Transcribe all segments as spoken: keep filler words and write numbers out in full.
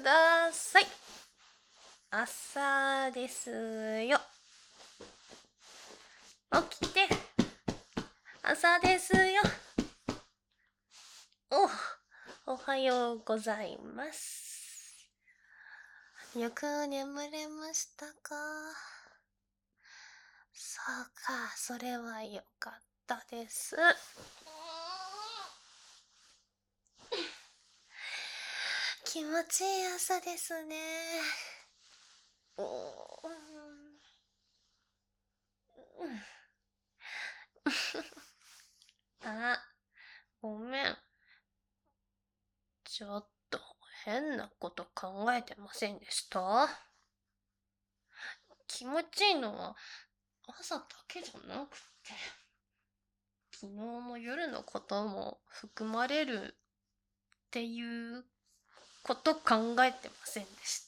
ださい。朝ですよ。起きて。朝ですよ。お、おはようございます。よく眠れましたか？そうか、それはよかったです。気持ちいい朝ですね。うんあ、ごめん。ちょっと変なこと考えてませんでした？気持ちいいのは朝だけじゃなくて、昨日の夜のことも含まれるっていうこと考えてませんでした？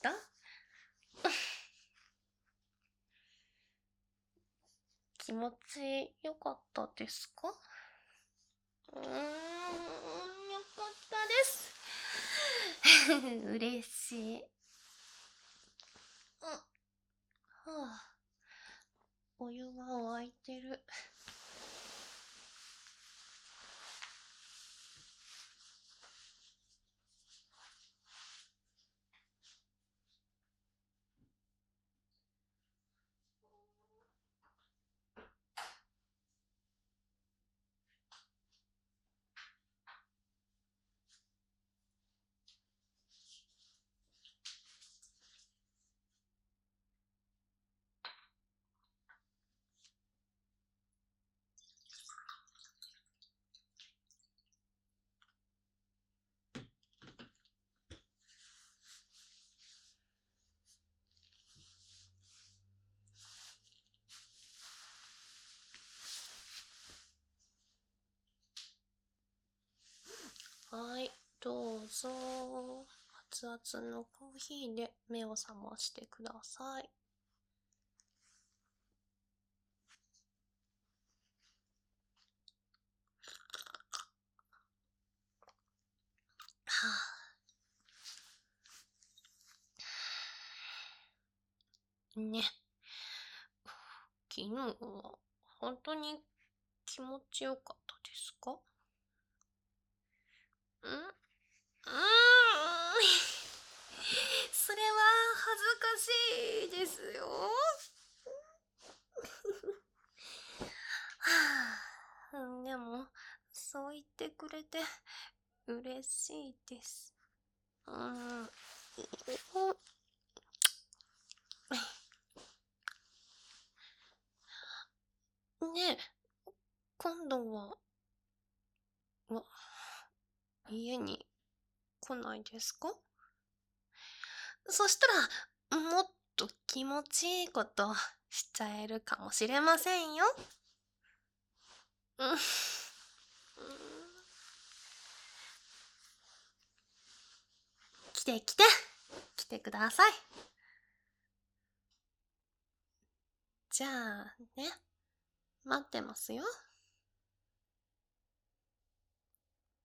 気持ちよかったですか？うーん、よかったです。嬉しい。うん、はあ、お湯が沸いてる。はい、どうぞ。熱々のコーヒーで目を覚ましてください。はあ、ね。昨日は本当に気持ちよかったですか？んうーんそれは恥ずかしいですよ。はあ、でもそう言ってくれて嬉しいです。うん。ねえ、今度は、わ、家に来ないですか？そしたら、もっと気持ちいいことしちゃえるかもしれませんよ。うん。うん来て来て、来てください。じゃあね、待ってますよ。